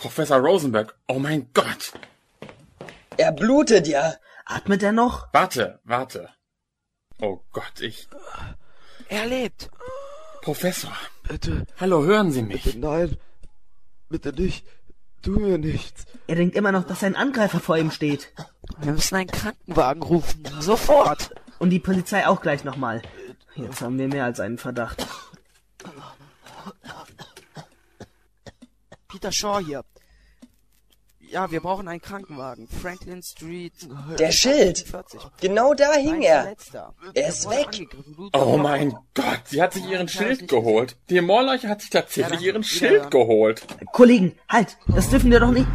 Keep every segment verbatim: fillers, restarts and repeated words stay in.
Professor Rosenberg. Oh mein Gott. Er blutet ja. Atmet er noch? Warte, warte. Oh Gott, ich... Er lebt. Professor. Bitte. Hallo, hören Sie mich? Bitte nein. Bitte nicht. Tu mir nichts. Er denkt immer noch, dass ein Angreifer vor ihm steht. Wir müssen einen Krankenwagen rufen. Sofort. Und die Polizei auch gleich nochmal. Jetzt haben wir mehr als einen Verdacht. Peter Shaw hier. Ja, wir brauchen einen Krankenwagen. Franklin Street. Der Schild. vierzig. Genau da hing er. Letzter. Er ist weg. Oh mein Gott, sie hat sich ihren Schild geholt. Die Moorleiche hat sich tatsächlich Ja, ihren wieder, Schild ja. geholt. Kollegen, halt! Das dürfen wir doch nicht...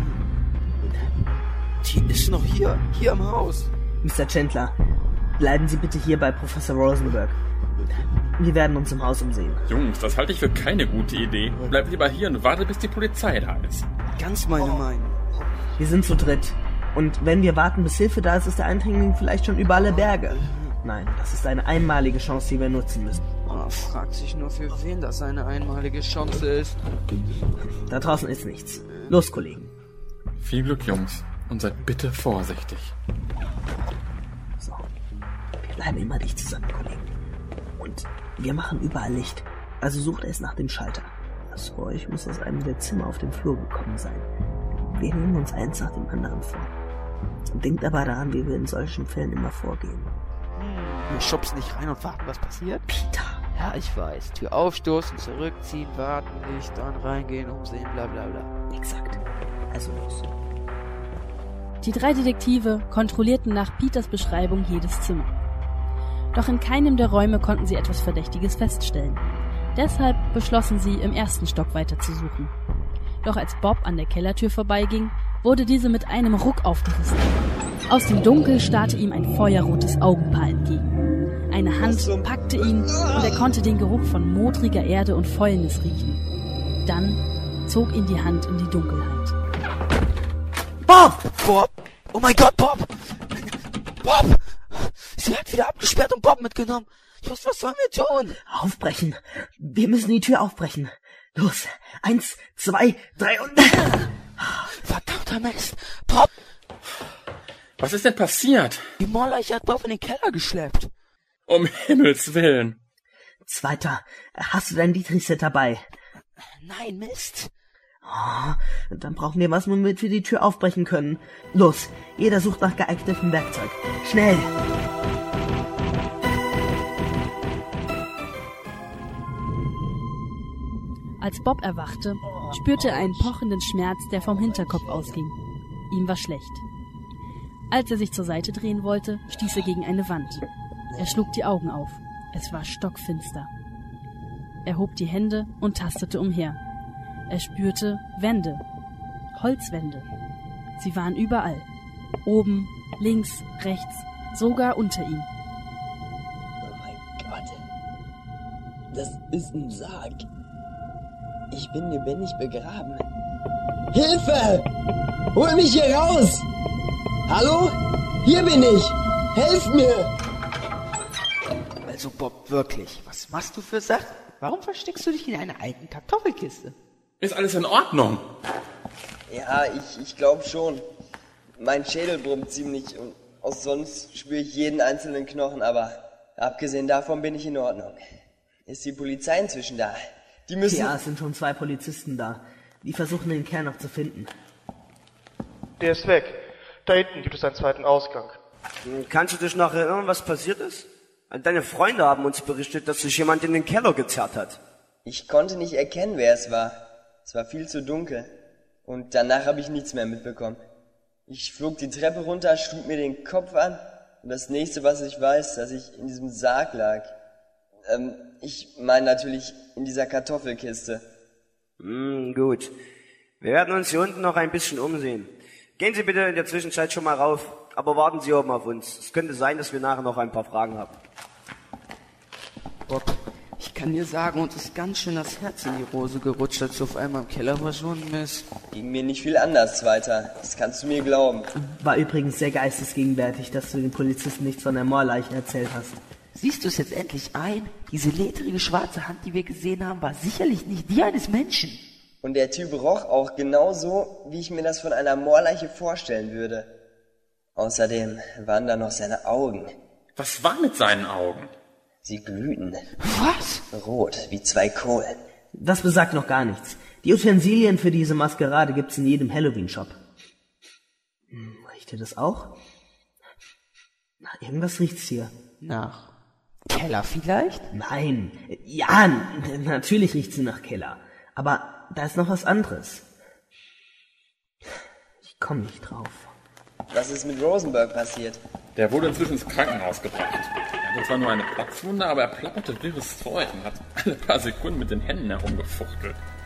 Die ist noch hier. Hier im Haus. Mister Chandler, bleiben Sie bitte hier bei Professor Rosenberg. Wir werden uns im Haus umsehen. Jungs, das halte ich für keine gute Idee. Bleibt lieber hier und wartet, bis die Polizei da ist. Ganz meine Meinung. Wir sind zu dritt. Und wenn wir warten, bis Hilfe da ist, ist der Eindringling vielleicht schon über alle Berge. Nein, das ist eine einmalige Chance, die wir nutzen müssen. Oh, fragt sich nur, für wen das eine einmalige Chance ist. Da draußen ist nichts. Los, Kollegen. Viel Glück, Jungs. Und seid bitte vorsichtig. So. Wir bleiben immer dicht zusammen, Kollegen. Und wir machen überall Licht. Also sucht erst nach dem Schalter. Das Geräusch muss aus einem der Zimmer auf dem Flur gekommen sein. Wir nehmen uns eins nach dem anderen vor. Denkt aber daran, wie wir in solchen Fällen immer vorgehen. Wir schubsen nicht rein und warten, was passiert. Peter! Ja, ich weiß. Tür aufstoßen, zurückziehen, warten, nicht dann reingehen, umsehen, bla bla bla. Exakt. Also los. Die drei Detektive kontrollierten nach Peters Beschreibung jedes Zimmer. Doch in keinem der Räume konnten sie etwas Verdächtiges feststellen. Deshalb beschlossen sie, im ersten Stock weiter zu suchen. Doch als Bob an der Kellertür vorbeiging, wurde diese mit einem Ruck aufgerissen. Aus dem Dunkel starrte ihm ein feuerrotes Augenpaar entgegen. Eine Hand packte ihn und er konnte den Geruch von modriger Erde und Fäulnis riechen. Dann zog ihn die Hand in die Dunkelheit. Bob! Bob! Oh mein Gott, Bob! Bob! Sie hat wieder abgesperrt und Bob mitgenommen. Just, was sollen wir tun? Aufbrechen! Wir müssen die Tür aufbrechen. Los! Eins, zwei, drei und... Verdammter Mist! Bob! Was ist denn passiert? Die Moorleiche hat Bob in den Keller geschleppt. Um Himmels Willen. Zweiter, hast du dein Dietrichset dabei? Nein, Mist. Oh, dann brauchen wir was, womit wir die Tür aufbrechen können. Los, jeder sucht nach geeignetem Werkzeug. Schnell! Als Bob erwachte, spürte er einen pochenden Schmerz, der vom Hinterkopf ausging. Ihm war schlecht. Als er sich zur Seite drehen wollte, stieß er gegen eine Wand. Er schlug die Augen auf. Es war stockfinster. Er hob die Hände und tastete umher. Er spürte Wände, Holzwände. Sie waren überall. Oben, links, rechts, sogar unter ihm. Oh mein Gott. Das ist ein Sarg. Ich bin lebendig begraben. Hilfe! Hol mich hier raus! Hallo? Hier bin ich! Helft mir! Also Bob, wirklich, was machst du für Sachen? Warum versteckst du dich in einer alten Kartoffelkiste? Ist alles in Ordnung? Ja, ich, ich glaube schon. Mein Schädel brummt ziemlich und auch sonst spüre ich jeden einzelnen Knochen, aber abgesehen davon bin ich in Ordnung. Ist die Polizei inzwischen da? Die müssen... Ja, es sind schon zwei Polizisten da. Die versuchen, den Kerl noch zu finden. Der ist weg. Da hinten gibt es einen zweiten Ausgang. Kannst du dich noch erinnern, was passiert ist? Deine Freunde haben uns berichtet, dass sich jemand in den Keller gezerrt hat. Ich konnte nicht erkennen, wer es war. Es war viel zu dunkel. Und danach habe ich nichts mehr mitbekommen. Ich flog die Treppe runter, schlug mir den Kopf an. Und das nächste, was ich weiß, dass ich in diesem Sarg lag. Ähm, ich meine natürlich in dieser Kartoffelkiste. Hm, gut. Wir werden uns hier unten noch ein bisschen umsehen. Gehen Sie bitte in der Zwischenzeit schon mal rauf, aber warten Sie oben auf uns. Es könnte sein, dass wir nachher noch ein paar Fragen haben. Bob, ich kann dir sagen, uns ist ganz schön das Herz in die Hose gerutscht, als du auf einmal im Keller verschwunden bist. Ging mir nicht viel anders, Zweiter. Das kannst du mir glauben. War übrigens sehr geistesgegenwärtig, dass du den Polizisten nichts von der Moorleiche erzählt hast. Siehst du es jetzt endlich ein? Diese ledrige schwarze Hand, die wir gesehen haben, war sicherlich nicht die eines Menschen. Und der Typ roch auch genauso, wie ich mir das von einer Moorleiche vorstellen würde. Außerdem waren da noch seine Augen. Was war mit seinen Augen? Sie glühten. Was? Rot, wie zwei Kohlen. Das besagt noch gar nichts. Die Utensilien für diese Maskerade gibt's in jedem Halloween-Shop. Hm, riecht ihr das auch? Na, irgendwas riecht's hier. Nach Keller vielleicht? Nein. Ja, n- natürlich riecht's nach Keller. Aber da ist noch was anderes. Ich komme nicht drauf. Was ist mit Rosenberg passiert? Der wurde inzwischen ins Krankenhaus gebracht. Er hatte zwar nur eine Platzwunde, aber er plapperte wirres Zeug und hat alle paar Sekunden mit den Händen herumgefuchtelt.